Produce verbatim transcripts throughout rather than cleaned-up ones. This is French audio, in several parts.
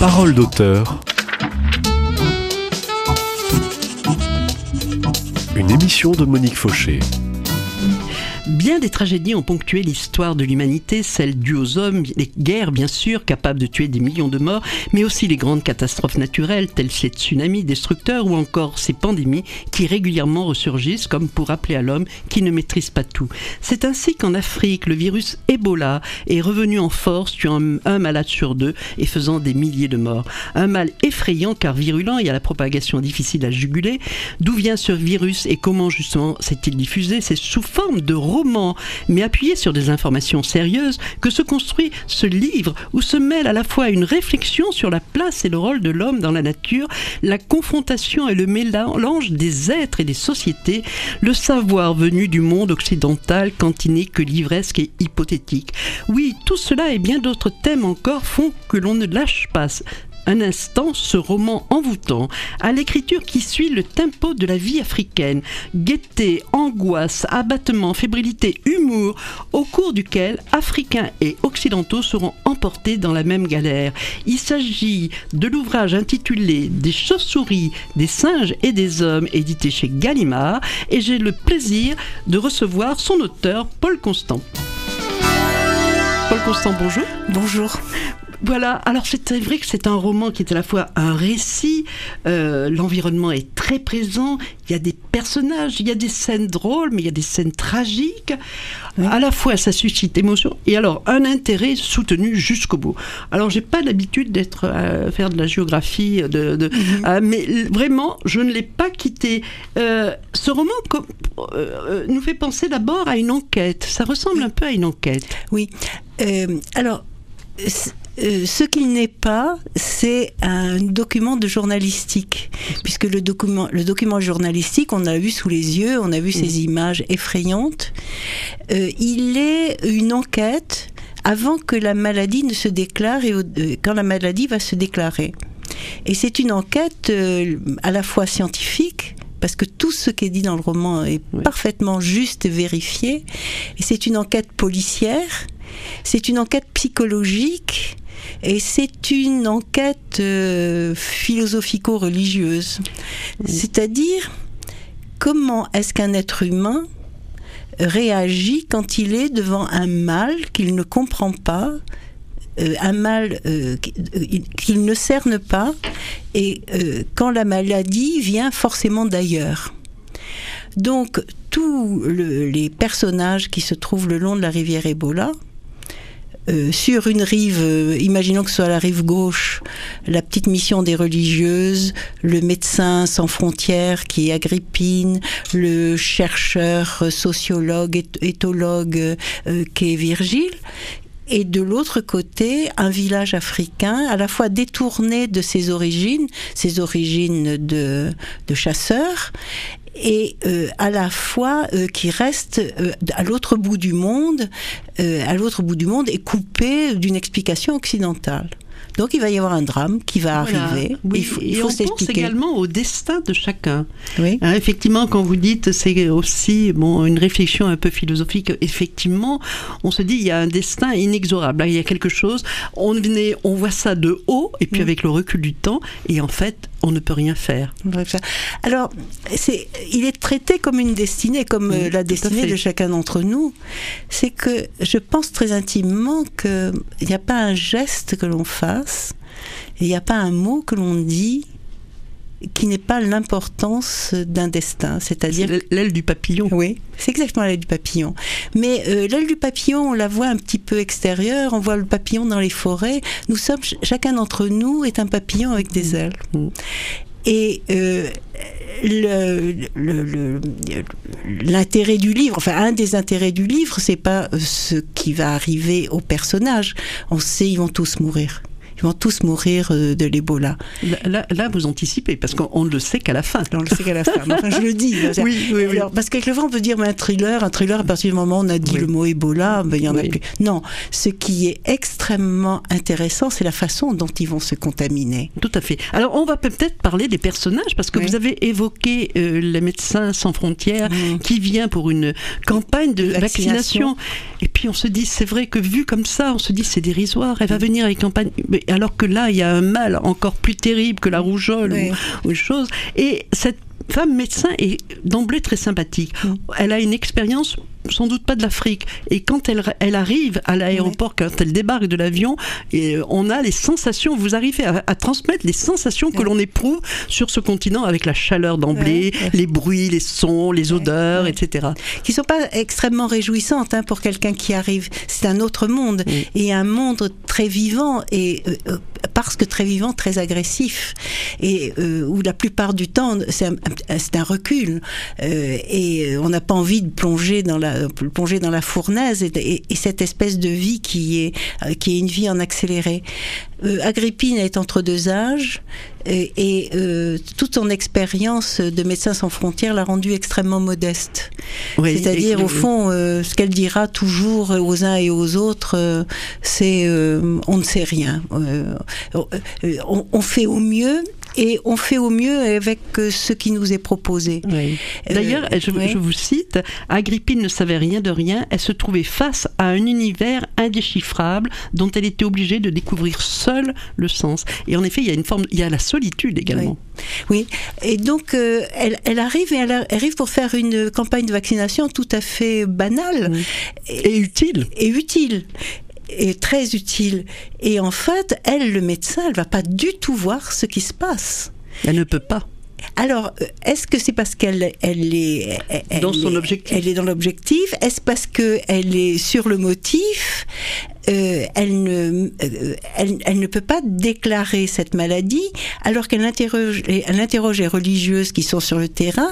Parole d'auteur. Une émission de Monique Fauché. Bien des tragédies ont ponctué l'histoire de l'humanité, celles dues aux hommes, les guerres bien sûr, capables de tuer des millions de morts, mais aussi les grandes catastrophes naturelles telles ces tsunamis destructeurs ou encore ces pandémies qui régulièrement ressurgissent comme pour rappeler à l'homme qui ne maîtrise pas tout. C'est ainsi qu'en Afrique, le virus Ebola est revenu en force, tuant un, un malade sur deux et faisant des milliers de morts. Un mal effrayant car virulent et à la propagation difficile à juguler. D'où vient ce virus et comment justement s'est-il diffusé? C'est sous forme de roman, mais appuyé sur des informations sérieuses, que se construit ce livre où se mêle à la fois une réflexion sur la place et le rôle de l'homme dans la nature, la confrontation et le mélange des êtres et des sociétés, le savoir venu du monde occidental quand il n'est que livresque et hypothétique. Oui, tout cela et bien d'autres thèmes encore font que l'on ne lâche pas un instant ce roman envoûtant, à l'écriture qui suit le tempo de la vie africaine. Gaieté, angoisse, abattement, fébrilité, humour, au cours duquel Africains et Occidentaux seront emportés dans la même galère. Il s'agit de l'ouvrage intitulé « Des chauves-souris, des singes et des hommes » édité chez Gallimard, et j'ai le plaisir de recevoir son auteur, Paul Constant. Paul Constant, bonjour. Bonjour. Voilà, alors c'est vrai que c'est un roman qui est à la fois un récit, euh, l'environnement est très présent, il y a des personnages, il y a des scènes drôles, mais il y a des scènes tragiques, oui. À la fois ça suscite émotion, et alors un intérêt soutenu jusqu'au bout. Alors j'ai pas l'habitude d'être à faire de la géographie, de, de, mm-hmm. euh, mais vraiment je ne l'ai pas quitté. Euh, ce roman com- euh, nous fait penser d'abord à une enquête, ça ressemble oui. un peu à une enquête. Oui, euh, alors... Euh, ce qu'il n'est pas, c'est un document de journalistique, puisque le document, le document journalistique, on l'a vu sous les yeux, on a vu mmh. ces images effrayantes. Euh, il est une enquête avant que la maladie ne se déclare et au, euh, quand la maladie va se déclarer. Et c'est une enquête euh, à la fois scientifique, parce que tout ce qui est dit dans le roman est oui. parfaitement juste et vérifié, et c'est une enquête policière, c'est une enquête psychologique, et c'est une enquête euh, philosophico-religieuse. Oui. C'est-à-dire, comment est-ce qu'un être humain réagit quand il est devant un mal qu'il ne comprend pas, euh, un mal euh, qu'il ne cerne pas, et euh, quand la maladie vient forcément d'ailleurs. Donc, tous le, les personnages qui se trouvent le long de la rivière Ebola, Euh, sur une rive, euh, imaginons que ce soit la rive gauche, la petite mission des religieuses, le médecin sans frontières qui est Agrippine, le chercheur euh, sociologue, éth- éthologue euh, qui est Virgile, et de l'autre côté, un village africain, à la fois détourné de ses origines, ses origines de, de chasseurs, et euh, à la fois euh, qui reste euh, à l'autre bout du monde, euh, à l'autre bout du monde et coupé d'une explication occidentale. Donc il va y avoir un drame qui va voilà. arriver. Oui. Il faut, et il faut on s'expliquer. pense également au destin de chacun. Oui. Hein, effectivement, quand vous dites c'est aussi bon une réflexion un peu philosophique. Effectivement, on se dit il y a un destin inexorable. Là, il y a quelque chose. On venait, on voit ça de haut et puis mmh. avec le recul du temps et en fait on ne peut rien faire. Alors c'est, il est traité comme une destinée, comme mmh, la destinée de chacun d'entre nous. C'est que je pense très intimement que il n'y a pas un geste que l'on fasse. Il n'y a pas un mot que l'on dit qui n'ait pas l'importance d'un destin, c'est-à-dire... C'est l'aile du papillon. Oui, c'est exactement l'aile du papillon. Mais euh, l'aile du papillon, on la voit un petit peu extérieure, on voit le papillon dans les forêts. Nous sommes, chacun d'entre nous est un papillon avec des ailes. Mmh. Et euh, le, le, le, l'intérêt du livre, enfin un des intérêts du livre, c'est pas ce qui va arriver aux personnages. On sait, ils vont tous mourir. Ils vont tous mourir de l'Ebola. Là, là, là, vous anticipez, parce qu'on ne le sait qu'à la fin. On le sait qu'à la fin. Enfin, je le dis. Oui, oui, oui. Alors, parce qu'avec le vrai, on peut dire, mais un thriller, un thriller, à partir du moment où on a dit oui. le mot Ebola, ben, il y en oui. a plus. Non, ce qui est extrêmement intéressant, c'est la façon dont ils vont se contaminer. Tout à fait. Alors, on va peut-être parler des personnages, parce que oui. vous avez évoqué euh, les Médecins sans frontières, mmh. qui vient pour une campagne de vaccination. vaccination. Et puis, on se dit, c'est vrai que vu comme ça, on se dit, c'est dérisoire. Elle va venir avec campagne... Mais alors que là, il y a un mal encore plus terrible que la rougeole oui. ou, ou une chose. Et cette femme médecin est d'emblée très sympathique. Mmh. Elle a une expérience sans doute pas de l'Afrique. Et quand elle, elle arrive à l'aéroport, oui. quand elle débarque de l'avion, et on a les sensations, vous arrivez à, à transmettre les sensations que oui. l'on éprouve sur ce continent avec la chaleur d'emblée, oui. les bruits, les sons, les oui. odeurs, oui. et cetera. Qui ne sont pas extrêmement réjouissantes hein, pour quelqu'un qui arrive. C'est un autre monde. Oui. Et un monde très vivant, et euh, parce que très vivant, très agressif. Et euh, où la plupart du temps, c'est un, c'est un recul. Euh, et on n'a pas envie de plonger dans la plonger dans la fournaise et, et, et cette espèce de vie qui est, euh, qui est une vie en accéléré. Euh, Agrippine est entre deux âges et, et euh, toute son expérience de Médecins sans frontières l'a rendue extrêmement modeste. Oui, c'est-à-dire, et, au fond, euh, ce qu'elle dira toujours aux uns et aux autres, euh, c'est euh, on ne sait rien. Euh, on, on fait au mieux. Et on fait au mieux avec ce qui nous est proposé. Oui. D'ailleurs, euh, je, oui. je vous cite, Agrippine ne savait rien de rien, elle se trouvait face à un univers indéchiffrable dont elle était obligée de découvrir seule le sens. Et en effet, il y a une forme, il y a la solitude également. Oui, oui. Et donc, euh, elle, elle arrive et elle arrive pour faire une campagne de vaccination tout à fait banale. Oui. Et, et utile. Et utile. Est très utile. Et en fait, elle, le médecin, elle va pas du tout voir ce qui se passe. Elle ne peut pas. Alors, est-ce que c'est parce qu'elle elle est elle dans son est, objectif Elle est dans l'objectif. Est-ce parce que elle est sur le motif? Euh, elle ne, euh, elle, elle ne peut pas déclarer cette maladie alors qu'elle interroge, elle interroge les religieuses qui sont sur le terrain,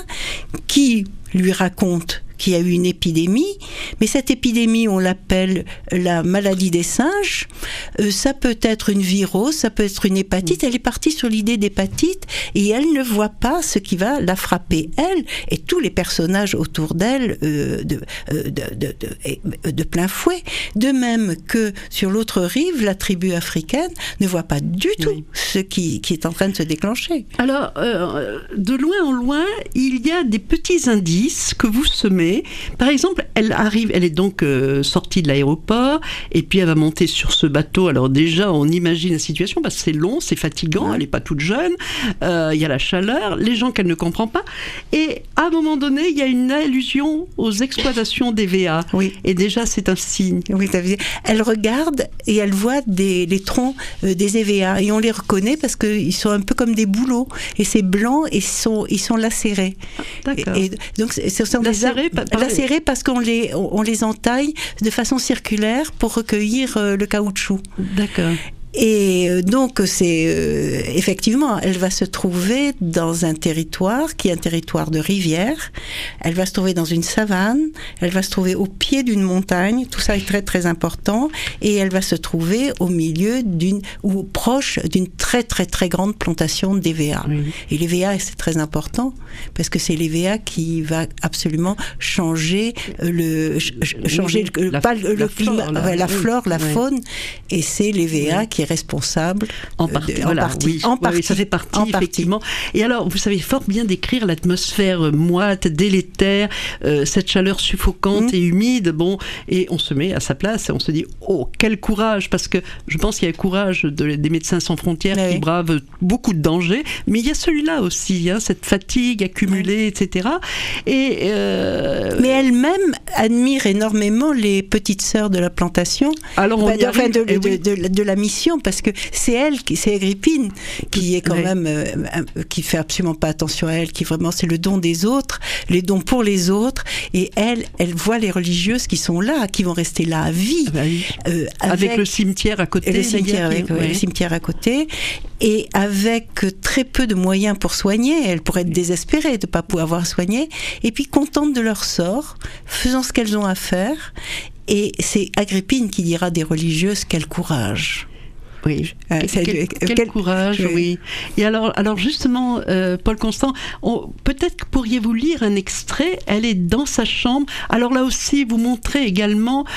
qui lui racontent qu'il y a eu une épidémie, mais cette épidémie, on l'appelle la maladie des singes. Euh, ça peut être une virose, ça peut être une hépatite. Elle est partie sur l'idée d'hépatite et elle ne voit pas ce qui va la frapper, elle et tous les personnages autour d'elle euh, de, euh, de, de, de, de plein fouet. De même que sur l'autre rive, la tribu africaine ne voit pas du tout oui. ce qui, qui est en train de se déclencher. Alors, euh, de loin en loin, il y a des petits indices que vous semez. Par exemple, elle arrive, elle est donc euh, sortie de l'aéroport et puis elle va monter sur ce bateau. Alors déjà, on imagine la situation parce que c'est long, c'est fatigant, elle n'est pas toute jeune, euh, il y a la chaleur, les gens qu'elle ne comprend pas. Et à un moment donné, il y a une allusion aux exploitations d'E V A. Oui. Et déjà, c'est un signe. Oui, elle regarde et elle voit des, les troncs euh, des E V A et on les reconnaît parce qu'ils sont un peu comme des bouleaux et c'est blanc et sont, ils sont lacérés. D'accord. Et, et donc, ce sont lacérés, des lacérés parce qu'on les, on les entaille de façon circulaire pour recueillir euh, le caoutchouc. D'accord. Et donc, c'est euh, effectivement, elle va se trouver dans un territoire qui est un territoire de rivière. Elle va se trouver dans une savane. Elle va se trouver au pied d'une montagne. Tout ça est très très important. Et elle va se trouver au milieu d'une ou proche d'une très très très grande plantation d'E V A. Oui. Et l'E V A, c'est très important parce que c'est l'E V A qui va absolument changer le changer oui, le, la, pas le, la le climat, flore, la, la, flore, la oui. faune. Et c'est l'E V A oui. qui est responsable en partie, de, voilà, en partie, oui, en partie, oui, ça fait partie en effectivement. Partie. Et alors, vous savez fort bien décrire l'atmosphère moite, délétère, euh, cette chaleur suffocante mmh. et humide. Bon, et on se met à sa place et on se dit oh quel courage, parce que je pense qu'il y a le courage de, des Médecins sans frontières oui. qui bravent beaucoup de dangers, mais il y a celui-là aussi, hein, cette fatigue accumulée, oui. et cetera. Et euh... mais elle-même admire énormément les petites sœurs de la plantation. Alors on bah, y enfin, de, de, oui. de, de, de la mission, parce que c'est elle, c'est Agrippine qui est quand oui. même, euh, qui fait absolument pas attention à elle, qui vraiment c'est le don des autres, les dons pour les autres, et elle, elle voit les religieuses qui sont là, qui vont rester là à vie, ah bah oui. euh, avec, avec le cimetière à côté, le cimetière, avec, ouais. le cimetière à côté, et avec très peu de moyens pour soigner. Elle pourrait être désespérée de ne pas pouvoir soigner, et puis contente de leur sort, faisant ce qu'elles ont à faire. Et c'est Agrippine qui dira des religieuses quel courage. Oui, euh, quel, quel, quel, quel courage, oui. oui. Et alors, alors justement, euh, Paul Constant, on, peut-être que pourriez-vous lire un extrait. Elle est dans sa chambre. Alors là aussi, vous montrez également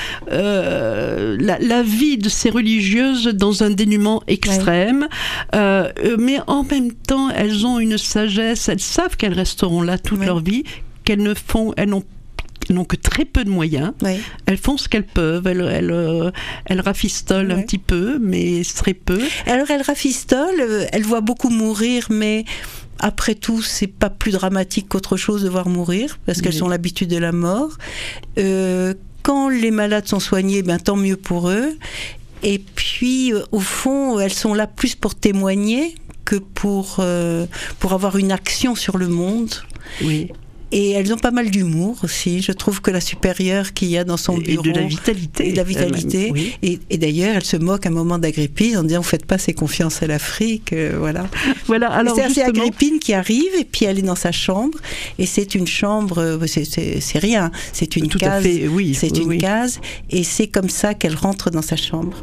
euh, la, la vie de ces religieuses dans un dénuement extrême. Oui. Euh, mais en même temps, elles ont une sagesse. Elles savent qu'elles resteront là toute oui. leur vie, qu'elles ne font, elles n'ont n'ont que très peu de moyens. Oui. Elles font ce qu'elles peuvent, elles, elles, euh, elles rafistolent oui. un petit peu, mais très peu. Alors elles rafistolent, elles voient beaucoup mourir, mais après tout, c'est pas plus dramatique qu'autre chose de voir mourir, parce qu'elles oui. ont l'habitude de la mort. Euh, quand les malades sont soignés, ben, tant mieux pour eux. Et puis, euh, au fond, elles sont là plus pour témoigner que pour, euh, pour avoir une action sur le monde. Oui. Et elles ont pas mal d'humour aussi. Je trouve que la supérieure qu'il y a dans son bureau... Et de la vitalité. Et de la vitalité. Oui. Et, et d'ailleurs, elle se moque un moment d'Agrippine en disant « Vous ne faites pas assez confiance à l'Afrique. Euh, » Voilà. Voilà. Alors, c'est justement... assez Agrippine qui arrive et puis elle est dans sa chambre. Et c'est une chambre... C'est, c'est, c'est rien. C'est une Tout case. À fait, oui. C'est oui, une oui. case. Et c'est comme ça qu'elle rentre dans sa chambre.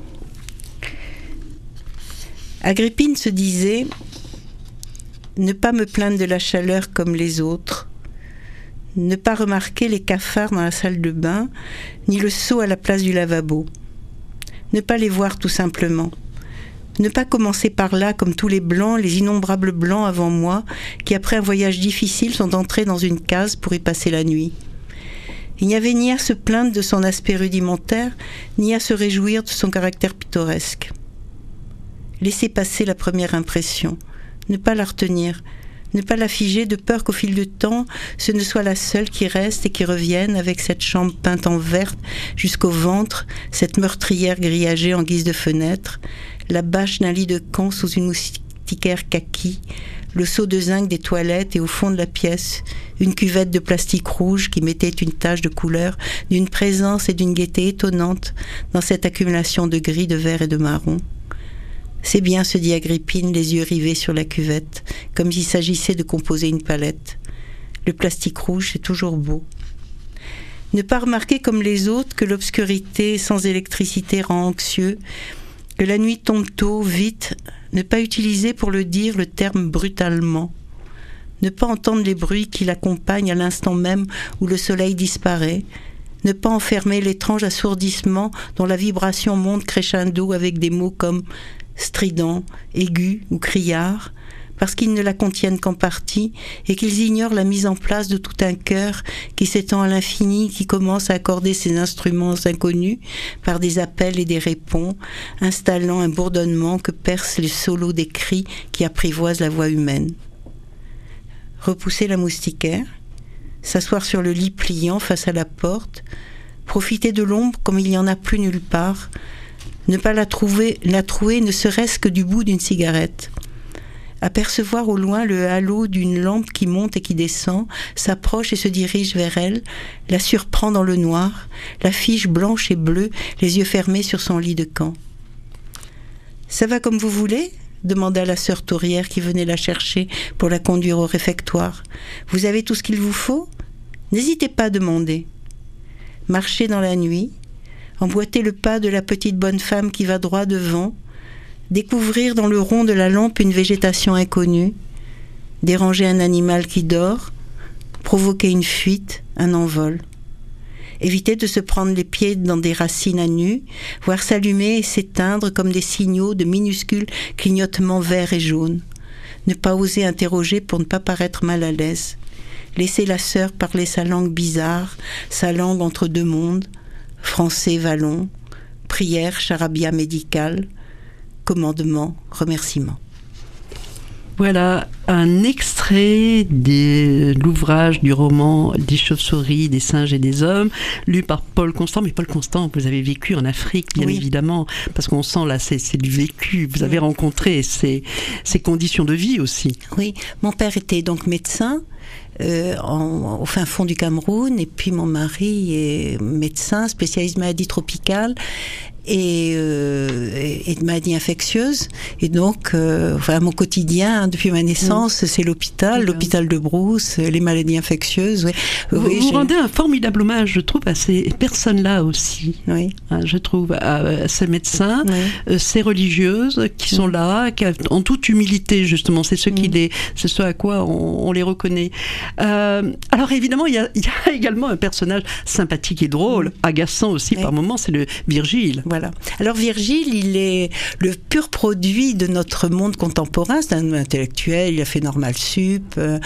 Agrippine se disait « Ne pas me plaindre de la chaleur comme les autres. Ne pas remarquer les cafards dans la salle de bain, ni le seau à la place du lavabo. Ne pas les voir tout simplement. Ne pas commencer par là comme tous les blancs, les innombrables blancs avant moi, qui après un voyage difficile sont entrés dans une case pour y passer la nuit. Il n'y avait ni à se plaindre de son aspect rudimentaire, ni à se réjouir de son caractère pittoresque. Laisser passer la première impression, ne pas la retenir, ne pas la figer de peur qu'au fil du temps, ce ne soit la seule qui reste et qui revienne avec cette chambre peinte en vert jusqu'au ventre, cette meurtrière grillagée en guise de fenêtre, la bâche d'un lit de camp sous une moustiquaire kaki, le seau de zinc des toilettes et au fond de la pièce, une cuvette de plastique rouge qui mettait une tache de couleur, d'une présence et d'une gaieté étonnante dans cette accumulation de gris, de vert et de marron. C'est bien, se dit Agrippine, les yeux rivés sur la cuvette, comme s'il s'agissait de composer une palette. Le plastique rouge, c'est toujours beau. Ne pas remarquer comme les autres que l'obscurité sans électricité rend anxieux, que la nuit tombe tôt, vite, ne pas utiliser pour le dire le terme brutalement. Ne pas entendre les bruits qui l'accompagnent à l'instant même où le soleil disparaît, ne pas enfermer l'étrange assourdissement dont la vibration monte crescendo avec des mots comme strident, aigu ou criard, parce qu'ils ne la contiennent qu'en partie et qu'ils ignorent la mise en place de tout un chœur qui s'étend à l'infini, qui commence à accorder ses instruments inconnus par des appels et des répons, installant un bourdonnement que percent les solos des cris qui apprivoisent la voix humaine. Repousser la moustiquaire, s'asseoir sur le lit pliant face à la porte, profiter de l'ombre comme il n'y en a plus nulle part, ne pas la trouver, la trouver ne serait-ce que du bout d'une cigarette. Apercevoir au loin le halo d'une lampe qui monte et qui descend, s'approche et se dirige vers elle, la surprend dans le noir, la fige blanche et bleue, les yeux fermés sur son lit de camp. « Ça va comme vous voulez ?» demanda la sœur Tourière qui venait la chercher pour la conduire au réfectoire. « Vous avez tout ce qu'il vous faut ? N'hésitez pas à demander. » Marcher dans la nuit, emboîter le pas de la petite bonne femme qui va droit devant, découvrir dans le rond de la lampe une végétation inconnue, déranger un animal qui dort, provoquer une fuite, un envol. Éviter de se prendre les pieds dans des racines à nu, voir s'allumer et s'éteindre comme des signaux de minuscules clignotements verts et jaunes. Ne pas oser interroger pour ne pas paraître mal à l'aise. Laisser la sœur parler sa langue bizarre, sa langue entre deux mondes, français vallon, prière, charabia médicale, commandement, remerciement. Voilà un extrait de l'ouvrage du roman Des chauves-souris, des singes et des hommes, lu par Paul Constant. Mais Paul Constant, vous avez vécu en Afrique, bien oui. évidemment, parce qu'on sent là, c'est, c'est du vécu. Vous avez rencontré ces, ces conditions de vie aussi. Oui, mon père était donc médecin. Euh, en, au fin fond du Cameroun, et puis mon mari est médecin, spécialiste maladies tropicales et, euh, et, et de maladies infectieuses. Et donc, euh, enfin, mon quotidien, hein, depuis ma naissance, mmh. c'est l'hôpital, mmh. l'hôpital de Brousse, les maladies infectieuses. Oui. Vous, oui, vous rendez un formidable hommage, je trouve, à ces personnes-là aussi. Oui. Hein, je trouve, à, à ces médecins, oui. euh, ces religieuses qui mmh. sont là, qui, en toute humilité, justement. C'est ce, mmh. qui les, c'est ce à quoi on, on les reconnaît. Euh, alors évidemment, il y, y a également un personnage sympathique et drôle, mmh. agaçant aussi oui. par moments, c'est le Virgile. Voilà. Voilà. Alors Virgile, il est le pur produit de notre monde contemporain. C'est un intellectuel, il a fait Normal Sup, euh,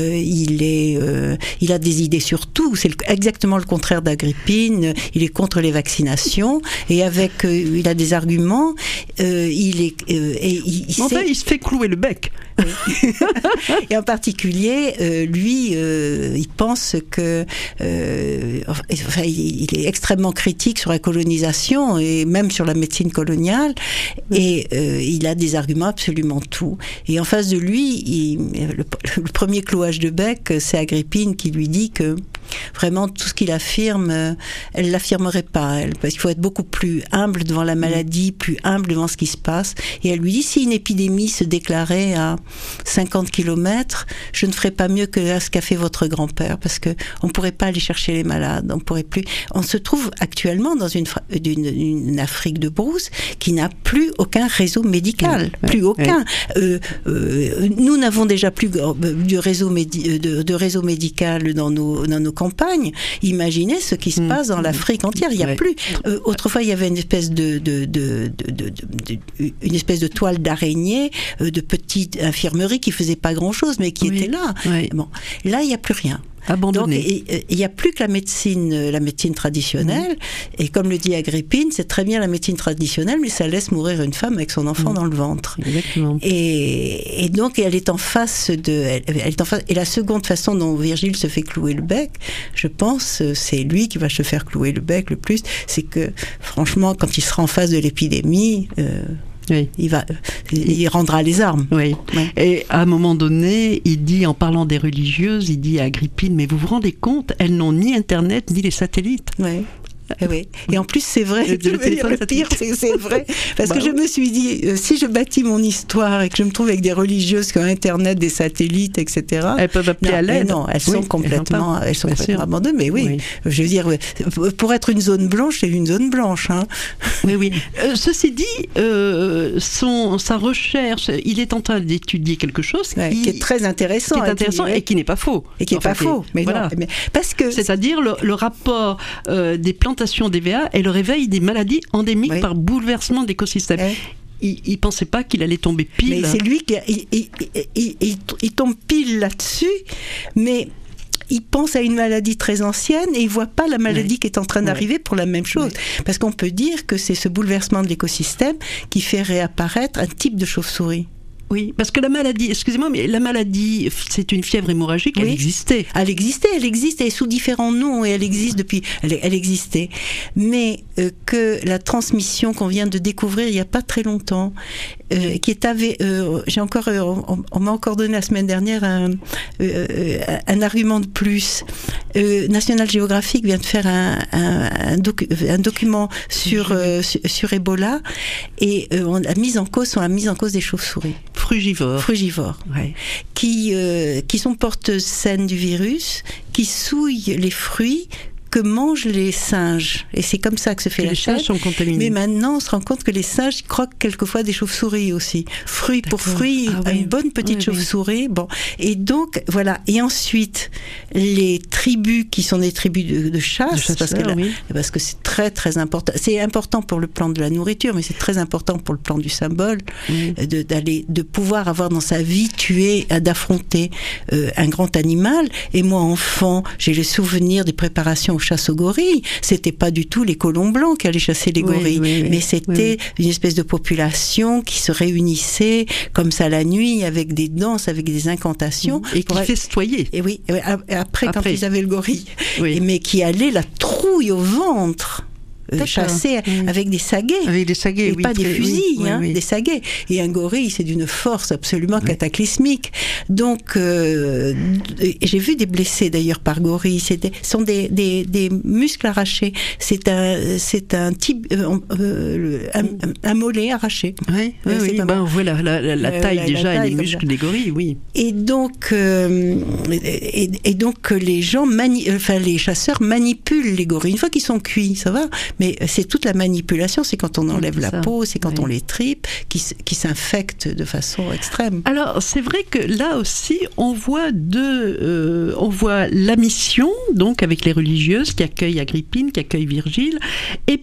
il, est, euh, il a des idées sur tout. C'est le, exactement le contraire d'Agrippine. Il est contre les vaccinations et avec, euh, il a des arguments. Euh, il est, euh, et il, il, enfin, sait... il se fait clouer le bec. Oui. Et en particulier, euh, lui, euh, il pense que, euh, enfin, il, il est extrêmement critique sur la colonisation et même sur la médecine coloniale. Et euh, il a des arguments absolument tout. Et en face de lui, il, le, le premier clouage de bec, c'est Agrippine qui lui dit que vraiment tout ce qu'il affirme, euh, elle l'affirmerait pas, elle, parce qu'il faut être beaucoup plus humble devant la maladie, plus humble devant ce qui se passe. Et elle lui dit, si une épidémie se déclarait à cinquante kilomètres, je ne ferais pas mieux que ce qu'a fait votre grand-père, parce que on pourrait pas aller chercher les malades, on pourrait plus. On se trouve actuellement dans une, une, une Afrique de brousse qui n'a plus aucun réseau médical, ouais, plus ouais, aucun. Ouais. Euh, euh, nous n'avons déjà plus de réseau, médi- de, de réseau médical dans nos, dans nos campagnes. Imaginez ce qui se passe dans l'Afrique entière. Il n'y a ouais. plus. Euh, autrefois, il y avait une espèce de, de, de, de, de, de, de une espèce de toile d'araignée, euh, de petites infirmeries qui faisaient pas grand-chose, mais qui oui. étaient là. Oui. Bon, là, il n'y a plus rien. Abandonné. Donc, il n'y a plus que la médecine, la médecine traditionnelle. Mmh. Et comme le dit Agrippine, c'est très bien la médecine traditionnelle, mais ça laisse mourir une femme avec son enfant mmh. dans le ventre. Exactement. Et, et donc, elle est en face de. Elle, elle est en face, et la seconde façon dont Virgile se fait clouer le bec, je pense, c'est lui qui va se faire clouer le bec le plus. C'est que, franchement, quand il sera en face de l'épidémie. Euh, Oui. Il, va, il rendra les armes. Oui. Ouais. Et à un moment donné, il dit, en parlant des religieuses, il dit à Agrippine, mais vous vous rendez compte, elles n'ont ni Internet, ni les satellites. Oui. Et, oui. Et en plus, c'est vrai, le, le, le pire, c'est, c'est vrai. Parce bah que oui. je me suis dit, euh, si je bâtis mon histoire et que je me trouve avec des religieuses qui ont Internet, des satellites, et cetera. Elles peuvent appeler non, à l'aide. Non, elles oui, sont complètement, elles sont complètement abandonnées. Mais oui, oui, je veux dire, pour être une zone blanche, c'est une zone blanche. Hein. Oui, oui. Euh, ceci dit, euh, son, sa recherche, il est en train d'étudier quelque chose ouais, qui, qui est très intéressant. Qui est intéressant et qui n'est pas faux. Et qui n'est pas faux. Mais voilà. non, mais parce que... C'est-à-dire le, le rapport euh, des plantations d'E V A et le réveil des maladies endémiques oui. par bouleversement d'écosystèmes. Oui. Il ne pensait pas qu'il allait tomber pile. Mais c'est lui qui a, il, il, il, il, il tombe pile là-dessus, mais il pense à une maladie très ancienne et il ne voit pas la maladie oui. qui est en train d'arriver oui. pour la même chose. Oui. Parce qu'on peut dire que c'est ce bouleversement de l'écosystème qui fait réapparaître un type de chauve-souris. Oui, parce que la maladie, excusez-moi, mais la maladie, c'est une fièvre hémorragique, oui. elle existait. Elle existait, elle existe, elle est sous différents noms, et elle existe depuis, elle, elle existait. Mais euh, que la transmission qu'on vient de découvrir il n'y a pas très longtemps, euh, qui est avec, euh, j'ai encore, euh, on, on m'a encore donné la semaine dernière un, euh, un argument de plus. Euh, National Geographic vient de faire un, un, un, docu, un document sur, euh, sur, sur Ebola, et euh, on a mis en cause, sur la mise en cause des chauves-souris. Frugivores. Frugivores. Ouais. Qui, euh, qui sont porteuses saines du virus, qui souillent les fruits que mangent les singes. Et c'est comme ça que se fait que la les chaîne. singes sont contaminés. Mais maintenant, on se rend compte que les singes croquent quelquefois des chauves-souris aussi. Fruit D'accord. pour fruit, ah, oui. une bonne petite oui, chauve-souris. Oui. Bon. Et donc, voilà. Et ensuite, les tribus qui sont des tribus de, de chasse, de chasseurs, parce, que la, oui. parce que c'est très, très important. C'est important pour le plan de la nourriture, mais c'est très important pour le plan du symbole, oui. de, d'aller, de pouvoir avoir dans sa vie tuer, d'affronter euh, un grand animal. Et moi, enfant, j'ai le souvenir des préparations chasse aux gorilles. C'était pas du tout les colons blancs qui allaient chasser les gorilles, oui, oui, oui, mais c'était oui, oui. une espèce de population qui se réunissait comme ça la nuit avec des danses, avec des incantations. Et qui festoyait. Et oui, et après, après, quand ils avaient le gorille. Oui. Et, mais qui allait la trouille au ventre. Euh, chasser mmh. avec des saguets, avec des saguets, et oui, pas très, des fusils, oui, hein, oui, oui. des saguets. Et un gorille, c'est d'une force absolument oui. cataclysmique. Donc, euh, j'ai vu des blessés d'ailleurs par gorille. Ce sont des, des, des muscles arrachés. C'est un, c'est un type, euh, euh, un, un mollet arraché. Oui, oui, oui. Ben, on voit la, la, la, la taille euh, déjà la taille, et les muscles des gorilles, oui. Et donc, euh, et, et donc les gens, mani- enfin les chasseurs manipulent les gorilles une fois qu'ils sont cuits, ça va. Mais c'est toute la manipulation, c'est quand on enlève c'est la ça. peau, c'est quand oui. on les tripe, qui, qui s'infectent de façon extrême. Alors, c'est vrai que là aussi, on voit deux, euh, on voit la mission, donc avec les religieuses qui accueillent Agrippine, qui accueillent Virgile, et puis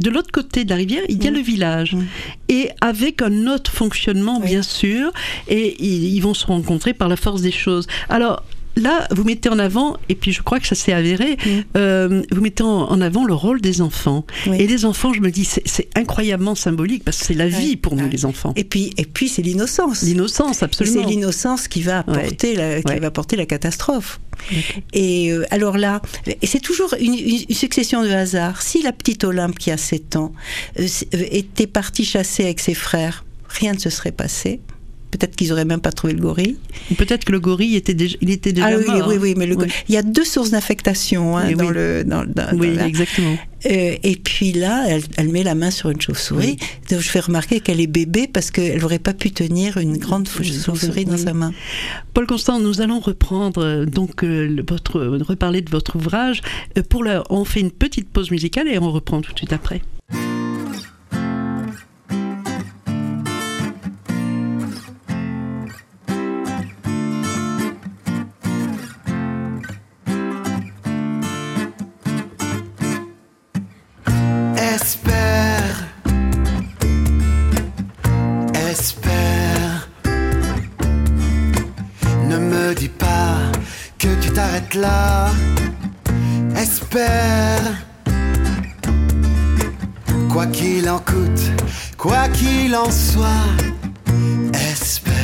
de l'autre côté de la rivière, il y a mmh. le village. Mmh. Et avec un autre fonctionnement, oui. bien sûr, et ils, ils vont se rencontrer par la force des choses. Alors, là, vous mettez en avant, et puis je crois que ça s'est avéré, mmh. euh, vous mettez en, en avant le rôle des enfants. Oui. Et les enfants, je me dis, c'est, c'est incroyablement symbolique, parce que c'est la vie ouais. pour nous, ouais. les enfants. Et puis, et puis c'est l'innocence. L'innocence, absolument. Et c'est l'innocence qui va apporter, ouais. la, qui ouais. va apporter la catastrophe. Okay. Et euh, alors là, et c'est toujours une, une succession de hasards. Si la petite Olympe, qui a sept ans, euh, était partie chasser avec ses frères, rien ne se serait passé. Peut-être qu'ils n'auraient même pas trouvé le gorille. Peut-être que le gorille était déjà, il était déjà ah, oui, mort. Oui, oui, mais le oui. il y a deux sources d'infection hein, dans oui. le. Dans, dans, oui, dans la... exactement. Euh, et puis là, elle, elle met la main sur une chauve-souris. Oui. Donc je fais remarquer qu'elle est bébé parce qu'elle n'aurait pas pu tenir une grande chauve-souris dans oui. sa main. Paul Constant, nous allons reprendre donc euh, votre reparler de votre ouvrage. Euh, pour la, on fait une petite pause musicale et on reprend tout de suite après. Espère, espère, ne me dis pas que tu t'arrêtes là. Espère, quoi qu'il en coûte, quoi qu'il en soit, espère.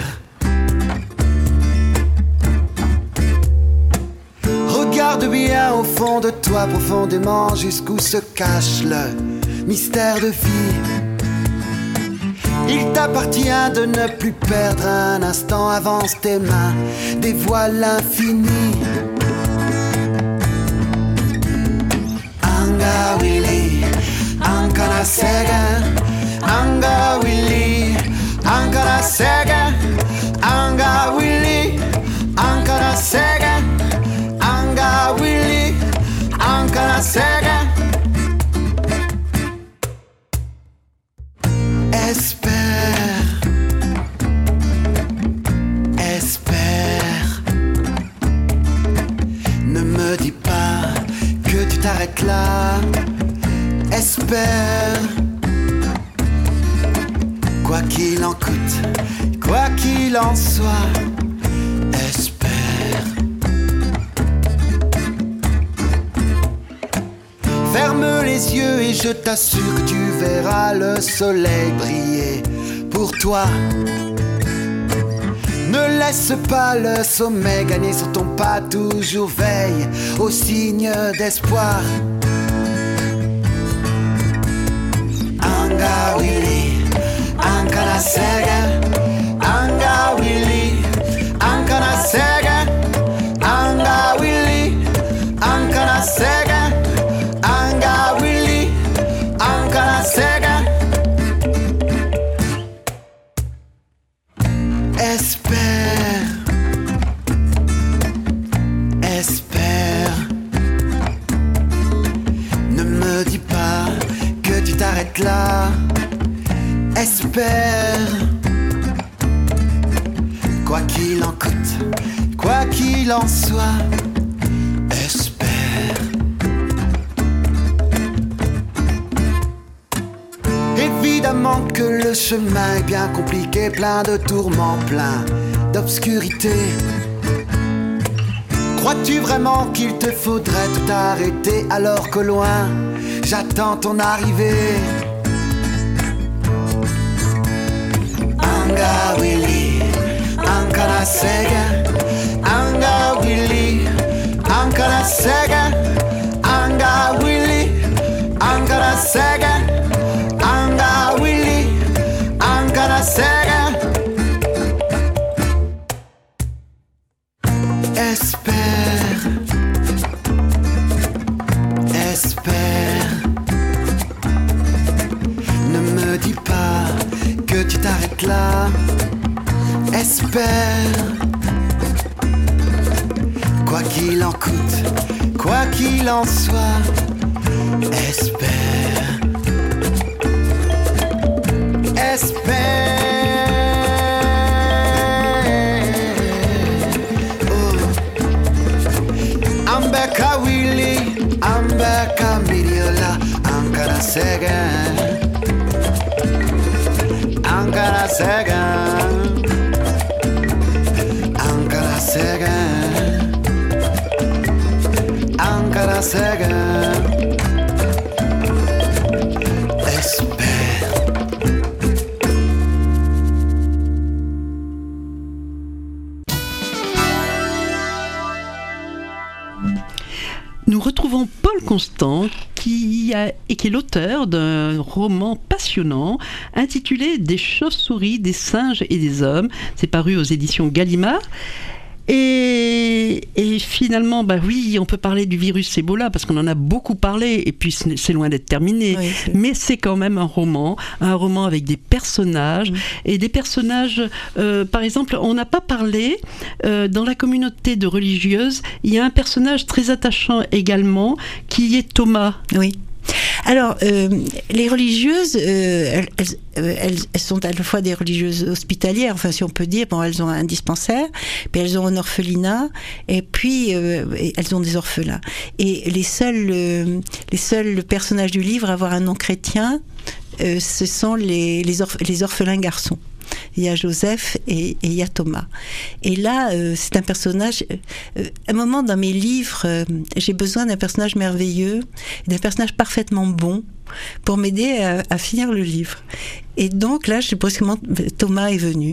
Regarde bien au fond de toi profondément jusqu'où se cache le mystère de vie. Il t'appartient de ne plus perdre un instant. Avance tes mains, dévoile l'infini. Anga Willy, Ankara Sega, Anga Willy, Ankara Sega, Anga Willy, Ankara Sega, Anga Willy, Ankara Sega. Espère, espère, ne me dis pas que tu t'arrêtes là. Espère, quoi qu'il en coûte, quoi qu'il en soit, espère. Ferme les yeux et je t'assure que tu verras le soleil briller pour toi. Ne laisse pas le sommeil gagner sur ton pas, toujours veille aux signes d'espoir. Anga Willy, Ankara Sega, Anga Willy, Ankara Sega, Anga Willy, Ankara Sega, Anga Willy, Ankara Sega. Espère, espère, ne me dis pas que tu t'arrêtes là. Espère, quoi qu'il en coûte, quoi qu'il en soit, espère. Évidemment que le chemin est bien compliqué, plein de tourments, plein d'obscurité. Crois-tu vraiment qu'il te faudrait tout arrêter alors qu'au loin, j'attends ton arrivée? Anga Willy, Ankara Sega, Anga Willy, Ankara Sega, Anga Willy, Ankara Sega, Anga Willy, Ankara Sega. Espère, espère, ne me dis pas que tu t'arrêtes là. Espère, quoi qu'il en coûte, quoi qu'il en soit, espère. Espère, oh. Ambeka Willy, Ambeka Miriola, Ankara second, ancora second, ancora second, ancora second. Espère. Nous retrouvons Paul Constant qui, a, et qui est l'auteur d'un roman passionnant intitulé « Des chauves-souris, des singes et des hommes ». C'est paru aux éditions Gallimard. Et, et finalement, bah oui, on peut parler du virus Ebola parce qu'on en a beaucoup parlé et puis c'est loin d'être terminé. Oui, c'est... Mais c'est quand même un roman, un roman avec des personnages mmh. et des personnages. Euh, par exemple, on n'a pas parlé euh, dans la communauté de religieuses. Il y a un personnage très attachant également qui est Thomas. Oui. Alors, euh, les religieuses, euh, elles, elles, elles sont à la fois des religieuses hospitalières, enfin si on peut dire, bon, elles ont un dispensaire, puis elles ont un orphelinat, et puis euh, elles ont des orphelins. Et les seuls, euh, les seuls personnages du livre à avoir un nom chrétien, euh, ce sont les, les, orph- les orphelins garçons. Il y a Joseph et, et il y a Thomas. Et là, euh, c'est un personnage... Euh, à un moment dans mes livres, euh, j'ai besoin d'un personnage merveilleux, d'un personnage parfaitement bon, pour m'aider à, à finir le livre. Et donc là, je, brusquement, Thomas est venu.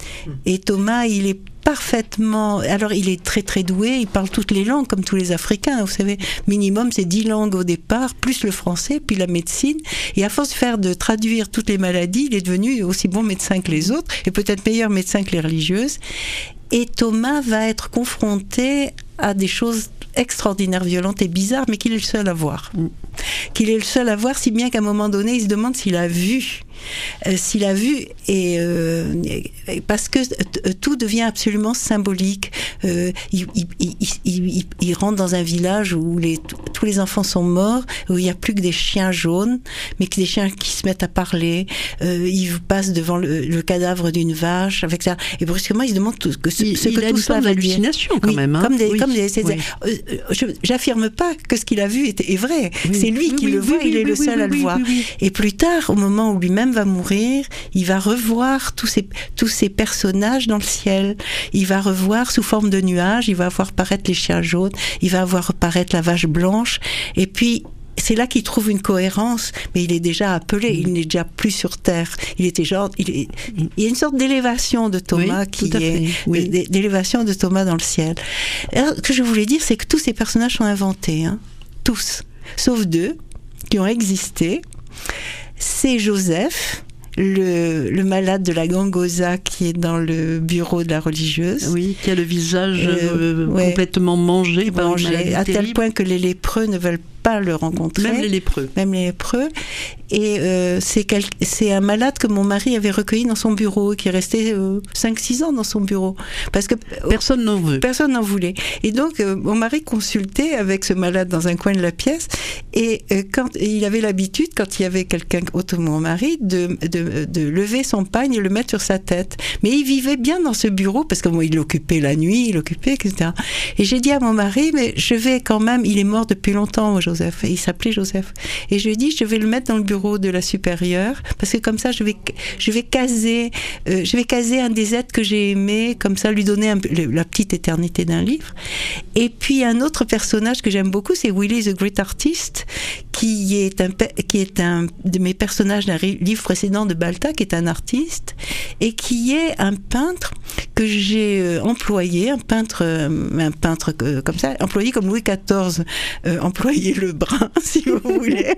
Et Thomas, il est parfaitement... Alors, il est très très doué, il parle toutes les langues, comme tous les Africains, vous savez. Minimum, c'est dix langues au départ, plus le français, puis la médecine. Et à force de faire, de traduire toutes les maladies, il est devenu aussi bon médecin que les autres, et peut-être meilleur médecin que les religieuses. Et Thomas va être confronté à des choses extraordinaires, violentes et bizarres, mais qu'il est le seul à voir. Mm. Qu'il est le seul à voir, si bien qu'à un moment donné, il se demande s'il a vu. Euh, s'il a vu, et, euh, et parce que t- tout devient absolument symbolique. Euh, il, il, il, il, il rentre dans un village où les, tous les enfants sont morts, où il n'y a plus que des chiens jaunes, mais que des chiens qui se mettent à parler. Euh, il passe devant le, le cadavre d'une vache, avec ça. Et brusquement, il se demande tout, que ce, il, ce que il tout cela va dire. Hallucination quand oui, même. Hein. Comme des, oui. comme des, oui. euh, je, j'affirme pas que ce qu'il a vu est, est vrai. Oui. C'est lui oui, qui oui, le voit, oui, il est oui, le seul oui, à le oui, voir. Oui, oui. Et plus tard, au moment où lui-même va mourir, il va revoir tous ces, tous ces personnages dans le ciel. Il va revoir sous forme de nuages, il va voir paraître les chiens jaunes, il va voir apparaître la vache blanche. Et puis, c'est là qu'il trouve une cohérence, mais il est déjà appelé, mmh. il n'est déjà plus sur terre. Il était genre, il, est, il y a une sorte d'élévation de Thomas oui, qui est, oui. d'élévation de Thomas dans le ciel. Alors, ce que je voulais dire, c'est que tous ces personnages sont inventés, hein, tous, sauf deux qui ont existé. C'est Joseph, Le, le malade de la gangosa qui est dans le bureau de la religieuse. Oui, qui a le visage euh, euh, ouais, complètement mangé par une maladie à terrible. tel point que les lépreux ne veulent pas le rencontrer. Même les lépreux. Même les lépreux. Et euh, c'est, quel... c'est un malade que mon mari avait recueilli dans son bureau, qui est resté euh, cinq six ans dans son bureau. Parce que personne n'en veut. Personne n'en voulait. Et donc, euh, mon mari consultait avec ce malade dans un coin de la pièce. Et euh, quand et il avait l'habitude, quand il y avait quelqu'un autour de mon mari, de, de, de lever son pagne et le mettre sur sa tête. Mais il vivait bien dans ce bureau, parce que bon, il l'occupait la nuit, il l'occupait, et cetera. Et j'ai dit à mon mari, mais je vais quand même, il est mort depuis longtemps, Joseph. Il s'appelait Joseph. Et je lui ai dit, je vais le mettre dans le bureau de la supérieure, parce que comme ça, je vais, je vais caser, euh, je vais caser un des êtres que j'ai aimé, comme ça, lui donner un, la petite éternité d'un livre. Et puis, un autre personnage que j'aime beaucoup, c'est Willy the Great Artist, qui est un, qui est un de mes personnages d'un livre précédent de Balta, qui est un artiste, et qui est un peintre que j'ai employé, un peintre, un peintre comme ça, employé comme Louis quatorze, euh, employé Lebrun, si vous voulez.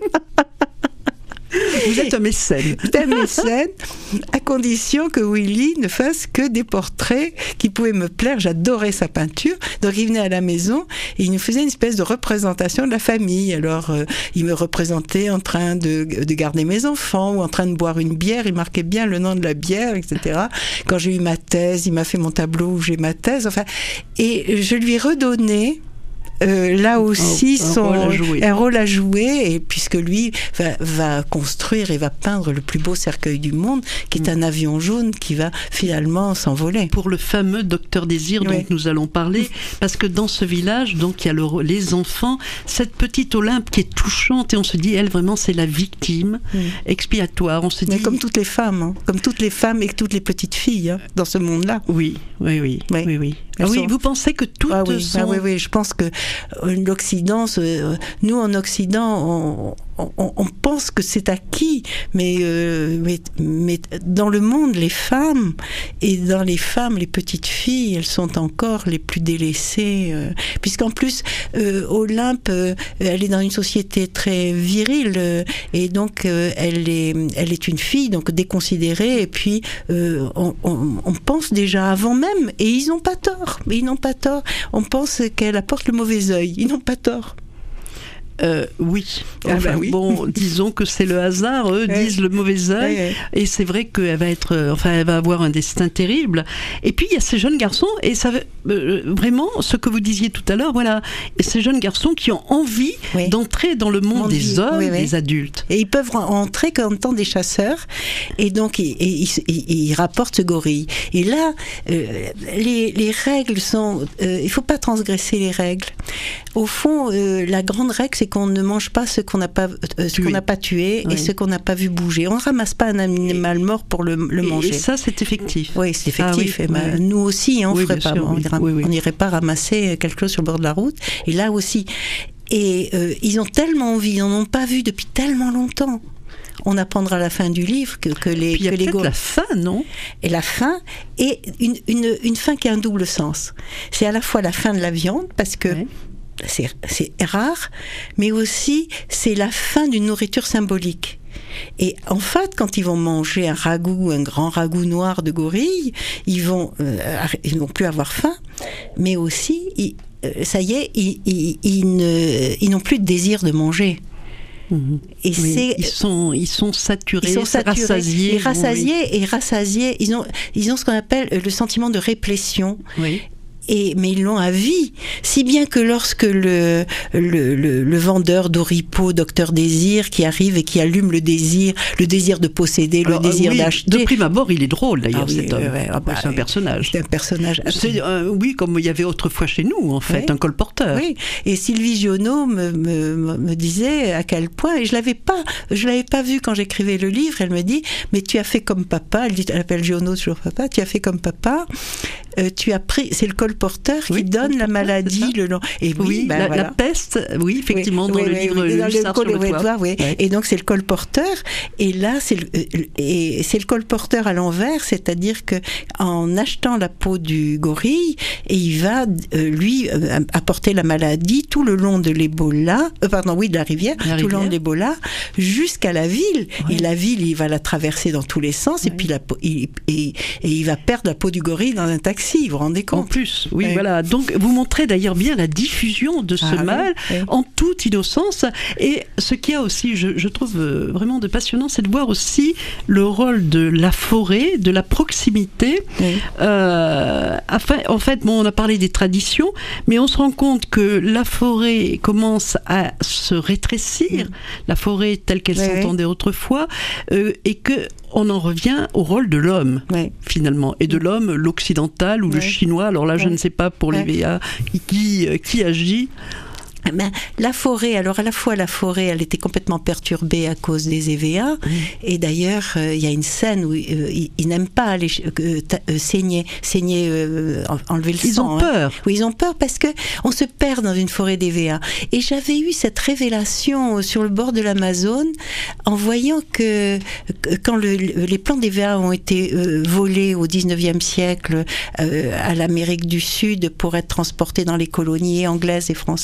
Vous êtes un mécène. Un mécène, à condition que Willy ne fasse que des portraits qui pouvaient me plaire. J'adorais sa peinture. Donc il venait à la maison et il nous faisait une espèce de représentation de la famille. Alors euh, il me représentait en train de, de garder mes enfants ou en train de boire une bière. Il marquait bien le nom de la bière, et cetera. Quand j'ai eu ma thèse, il m'a fait mon tableau où j'ai ma thèse. Enfin, et je lui ai redonné euh, là aussi un, un son, rôle à jouer. un rôle à jouer, et puisque lui va, va construire et va peindre le plus beau cercueil du monde, qui est un avion jaune qui va finalement s'envoler. Pour le fameux Docteur Désir dont oui. nous allons parler, parce que dans ce village, donc il y a le, les enfants, cette petite Olympe qui est touchante, et on se dit, elle vraiment c'est la victime mm. expiatoire. On se dit, mais comme toutes les femmes, hein, comme toutes les femmes et toutes les petites filles hein, dans ce monde-là. Oui, oui, oui, oui, oui. oui. Ah oui, sont... vous pensez que toutes ah oui, sont... ah oui, oui, je pense que l'Occident, nous en Occident, on, on, on pense que c'est acquis, mais, euh, mais, mais dans le monde, les femmes, et dans les femmes, les petites filles, elles sont encore les plus délaissées, euh, puisqu'en plus, euh, Olympe, euh, elle est dans une société très virile, euh, et donc euh, elle, est, elle est une fille, donc déconsidérée, et puis euh, on, on, on pense déjà avant même, et ils n'ont pas tort. Mais ils n'ont pas tort. On pense qu'elle apporte le mauvais œil. Ils n'ont pas tort. Euh, oui. Enfin, ah bah oui. Bon, disons que c'est le hasard. Eux ouais. disent le mauvais œil, ouais, ouais. et c'est vrai qu'elle va être, enfin, elle va avoir un destin terrible. Et puis il y a ces jeunes garçons, et ça, euh, vraiment, ce que vous disiez tout à l'heure, voilà, et ces jeunes garçons qui ont envie ouais. d'entrer dans le monde Envie. des hommes, oui, oui. des adultes. Et ils peuvent entrer comme temps des chasseurs, et donc ils, ils, ils, ils rapportent ce gorille. Et là, euh, les, les règles sont, euh, il faut pas transgresser les règles. Au fond, euh, la grande règle, c'est qu'on ne mange pas ce qu'on n'a pas, euh, ce qu'on n'a pas tué oui. et ce qu'on n'a pas vu bouger. On ne ramasse pas un animal mort pour le, le et, manger. Et ça, c'est effectif. Oui, c'est effectif. Ah, oui, et ben, oui. Nous aussi, hein, on oui, ferait pas. Sûr, on oui. n'irait oui, oui. pas ramasser quelque chose sur le bord de la route. Et là aussi. Et euh, ils ont tellement envie, ils n'en ont pas vu depuis tellement longtemps. On apprendra à la fin du livre que, que les... Puis il y a que les peut-être go... la fin, non ? Et la fin, et une, une, une fin qui a un double sens. C'est à la fois la fin de la viande, parce que oui. c'est, c'est rare, mais aussi c'est la fin d'une nourriture symbolique. Et en fait, quand ils vont manger un ragoût, un grand ragoût noir de gorille, ils vont, euh, ils vont plus avoir faim, mais aussi, ils, euh, ça y est, ils, ils, ils, ne, ils n'ont plus de désir de manger. Mmh. Et oui, c'est, ils sont, ils sont saturés, ils sont saturés, rassasiés, et rassasiés, oui. et rassasiés. Ils ont, ils ont ce qu'on appelle le sentiment de réplétion. Oui. Et, mais ils l'ont à vie, si bien que lorsque le, le, le, le vendeur d'oripeaux, Docteur Désir, qui arrive et qui allume le désir, le désir de posséder, Alors, le désir oui, d'acheter. De prime abord, il est drôle d'ailleurs, ah, oui, cet homme. Ouais, ah, bah, c'est un personnage. C'est un personnage. C'est, euh, oui, comme il y avait autrefois chez nous, en fait, oui. un colporteur. Oui. Et Sylvie Giono me, me, me disait à quel point, et je l'avais pas, je l'avais pas vu quand j'écrivais le livre. Elle me dit, mais tu as fait comme papa. Elle dit, elle appelle Giono toujours papa. Tu as fait comme papa. Euh, tu as pris, c'est le colporteur qui oui, donne la maladie le long. Et oui, oui ben la, voilà. la peste, oui, effectivement, oui, dans oui, le oui, livre oui, Hussard sur le toit. toit oui. Ouais. Et donc c'est le colporteur. Et là, c'est le, et c'est le colporteur à l'envers, c'est-à-dire que en achetant la peau du gorille, et il va euh, lui euh, apporter la maladie tout le long de l'Ebola, euh, pardon, oui, de la rivière, la tout rivière. le long de l'Ebola, jusqu'à la ville. Ouais. Et la ville, il va la traverser dans tous les sens. Ouais. Et puis la peau, il, et, et il va perdre la peau du gorille dans un taxi. Vous vous rendez compte ? En plus, oui, ouais. voilà. Donc, vous montrez d'ailleurs bien la diffusion de ce ah, mal oui, oui. en toute innocence. Et ce qu'il y a aussi, je, je trouve vraiment de passionnant, c'est de voir aussi le rôle de la forêt, de la proximité. Oui. Euh, enfin, en fait, bon, on a parlé des traditions, mais on se rend compte que la forêt commence à se rétrécir, oui. la forêt telle qu'elle oui, s'entendait oui. autrefois, euh, et que on en revient au rôle de l'homme, oui. finalement, et de l'homme, l'occidental ou oui. le chinois. Alors là, je oui. ne sais pas pour les oui. V A qui, qui agit. Ben, la forêt, alors à la fois la forêt, elle était complètement perturbée à cause des E V A, mmh. et d'ailleurs il euh, y a une scène où euh, ils, ils n'aiment pas aller euh, euh, saigner, saigner, euh, enlever le ils sang. Ils ont peur. Hein. Oui, ils ont peur parce que on se perd dans une forêt d'E V A. Et j'avais eu cette révélation sur le bord de l'Amazone en voyant que, que quand le, les plants d'E V A ont été euh, volés au dix-neuvième siècle euh, à l'Amérique du Sud pour être transportés dans les colonies anglaises et françaises.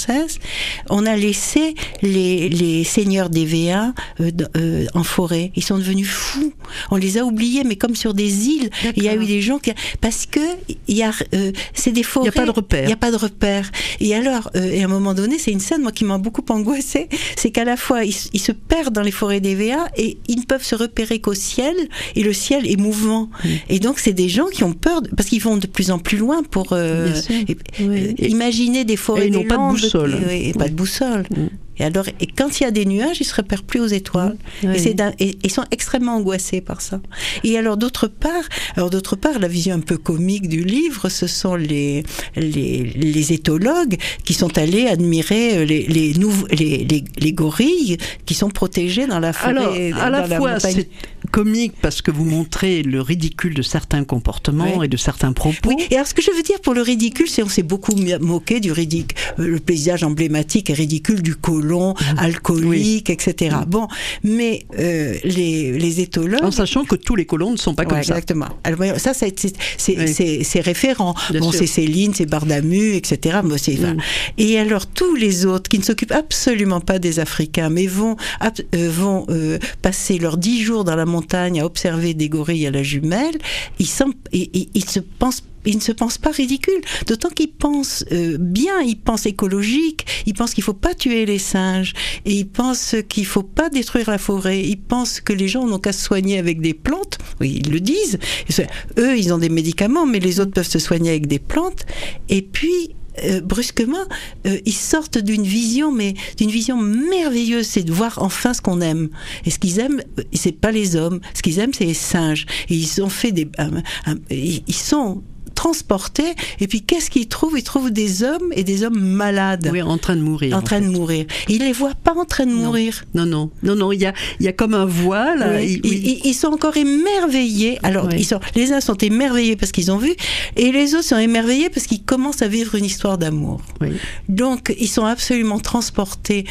on a laissé les, les seigneurs d'E V A euh, euh, en forêt. Ils sont devenus fous. On les a oubliés, mais comme sur des îles. D'accord. Il y a eu des gens qui... Parce que il y a, euh, c'est des forêts... Il n'y a pas de repère. Il n'y a pas de repère. Et alors, euh, et à un moment donné, c'est une scène, moi, qui m'a beaucoup angoissée, c'est qu'à la fois, ils, ils se perdent dans les forêts d'E V A et ils ne peuvent se repérer qu'au ciel, et le ciel est mouvant. Mmh. Et donc, c'est des gens qui ont peur, de, parce qu'ils vont de plus en plus loin pour euh, et, oui. euh, imaginer des forêts. Et ils n'ont pas de boussole. Et, et, et pas de boussole. Mmh. Et alors, et quand il y a des nuages, ils se repèrent plus aux étoiles. Mmh. Et, c'est et ils sont extrêmement angoissés par ça. Et alors, d'autre part, alors d'autre part, la vision un peu comique du livre, ce sont les les, les éthologues qui sont allés admirer les les, nouveaux, les, les, les gorilles qui sont protégés dans la forêt. Alors, à la fois, c'est comique parce que vous montrez le ridicule de certains comportements oui. et de certains propos. Oui. Et alors, ce que je veux dire pour le ridicule, c'est qu'on s'est beaucoup moqué du ridicule. Le paysage emblématique et ridicule du colon, mmh. alcoolique, oui. et cetera. Bon, mais euh, les, les éthologues... En sachant que tous les colons ne sont pas comme ouais, ça. Exactement. Alors, ça, ça c'est, c'est, oui. c'est, c'est référent. Bien bon, sûr. C'est Céline, c'est Bardamu, et cetera. Bon, c'est, mmh. Et alors, tous les autres qui ne s'occupent absolument pas des Africains, mais vont, euh, vont euh, passer leurs dix jours dans la montagne à observer des gorilles à la jumelle, ils, sont, ils, ils, ils se pensent ils ne se pensent pas ridicules, d'autant qu'ils pensent euh, bien, ils pensent écologique, ils pensent qu'il ne faut pas tuer les singes, et ils pensent qu'il ne faut pas détruire la forêt, ils pensent que les gens n'ont qu'à se soigner avec des plantes, oui, ils le disent, eux ils ont des médicaments, mais les autres peuvent se soigner avec des plantes, et puis Euh, brusquement, euh, ils sortent d'une vision, mais d'une vision merveilleuse, c'est de voir enfin ce qu'on aime. Et ce qu'ils aiment, c'est pas les hommes. Ce qu'ils aiment, c'est les singes. Et ils ont fait des, euh, euh, ils sont transportés. Et puis qu'est-ce qu'ils trouvent ? Ils trouvent des hommes et des hommes malades. Oui, en train de mourir. En, en train fait. de mourir. Et ils les voient pas en train de non. mourir. Non, non, non, non. Il y a, il y a comme un voile. Oui. Ils, oui. ils, ils sont encore émerveillés. Alors, oui. ils sont, les uns sont émerveillés parce qu'ils ont vu, et les autres sont émerveillés parce qu'ils commencent à vivre une histoire d'amour. Oui. Donc, ils sont absolument transportés.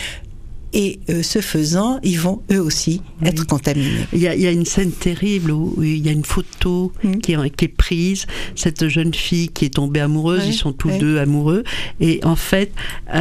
Et euh, ce faisant, ils vont eux aussi oui. être contaminés. Il y, a, il y a une scène terrible où, où il y a une photo mmh. qui, est, qui est prise, cette jeune fille qui est tombée amoureuse, oui. ils sont tous oui. deux amoureux, et en fait,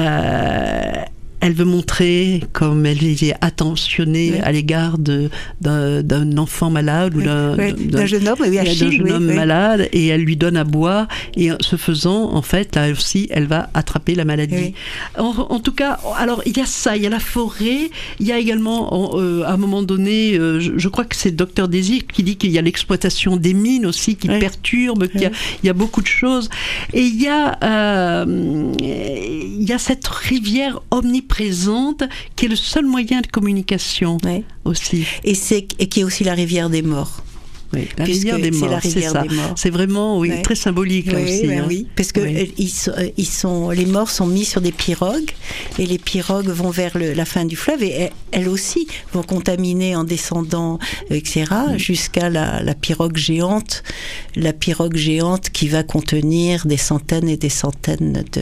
euh, elle veut montrer comme elle est attentionnée oui. à l'égard de, d'un, d'un enfant malade ou d'un, oui. d'un, d'un jeune homme, oui, Achille, d'un jeune oui, homme oui. malade, et elle lui donne à boire, et ce faisant, en fait, là aussi, elle va attraper la maladie. Oui. En, en tout cas, alors il y a ça, il y a la forêt, il y a également, euh, à un moment donné, euh, je, je crois que c'est le docteur Désir qui dit qu'il y a l'exploitation des mines aussi qui oui. perturbe, qu'il y a, il y a beaucoup de choses, et il y a, euh, il y a cette rivière omniprésente présente, qui est le seul moyen de communication oui. aussi. Et, c'est, et qui est aussi la rivière des morts. Oui, la rivière des morts, c'est, la rivière c'est ça. Des morts. C'est vraiment oui, oui. très symbolique là oui, aussi. Ben hein. Oui, parce que oui. ils, sont, ils sont, les morts sont mis sur des pirogues, et les pirogues vont vers le, la fin du fleuve, et elles, elles aussi vont contaminer en descendant, et cetera, oui. jusqu'à la, la pirogue géante, la pirogue géante qui va contenir des centaines et des centaines de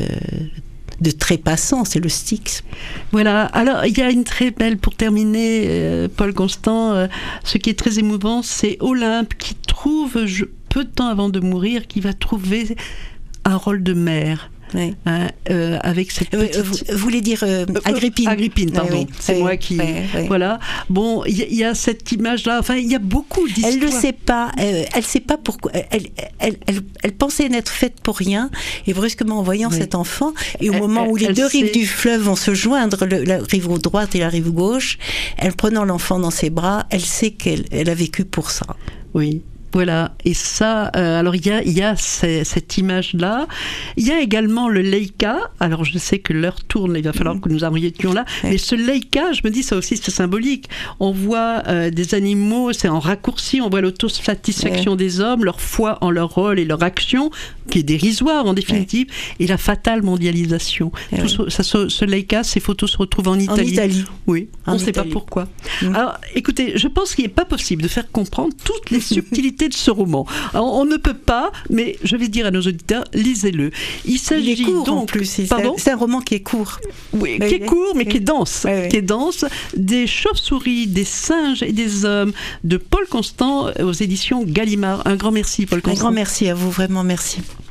de trépassants, c'est le Styx. Voilà, alors il y a une très belle, pour terminer, euh, Paul Constant, euh, ce qui est très émouvant, c'est Olympe qui trouve, je, peu de temps avant de mourir, qui va trouver un rôle de mère. Oui. Hein, euh, avec cette petite... Vous, vous voulez dire euh, Agrippine. Agrippine, pardon. Oui, oui. C'est oui, moi qui... Oui, oui. Voilà. Bon, il y, y a cette image-là. Enfin, il y a beaucoup d'histoires. Elle ne sait pas. Euh, elle ne sait pas pourquoi. Elle, elle, elle, elle pensait n'être faite pour rien. Et brusquement, en voyant oui. cet enfant, et au elle, moment où elle, les deux sait... rives du fleuve vont se joindre, le, la rive droite et la rive gauche, elle prenant l'enfant dans ses bras, elle sait qu'elle elle a vécu pour ça. Oui. Voilà, et ça, euh, alors il y a, y a ces, cette image-là. Il y a également le Leica. Alors je sais que l'heure tourne, il va falloir que nous arrêtions là. Ouais. Mais ce Leica, je me dis, ça aussi c'est symbolique. On voit euh, des animaux, c'est en raccourci, on voit l'autosatisfaction ouais. des hommes, leur foi en leur rôle et leur action, qui est dérisoire en définitive, ouais. et la fatale mondialisation. Ouais. Tout ce, ça, ce, ce Leica, ces photos se retrouvent en Italie. En Italie. Oui, en on ne sait pas Italie. pourquoi. Mmh. Alors écoutez, je pense qu'il n'est pas possible de faire comprendre toutes les subtilités de ce roman. Alors, on ne peut pas, mais je vais dire à nos auditeurs, lisez-le. Il s'agit Il est court, donc, en plus, c'est, pardon, c'est un roman qui est court. Oui, oui qui est court, mais oui. qui est dense, oui, oui. qui est dense. Des chauves-souris, des singes et des hommes, de Paul Constant aux éditions Gallimard. Un grand merci, Paul Constant. Un grand merci à vous, vraiment merci.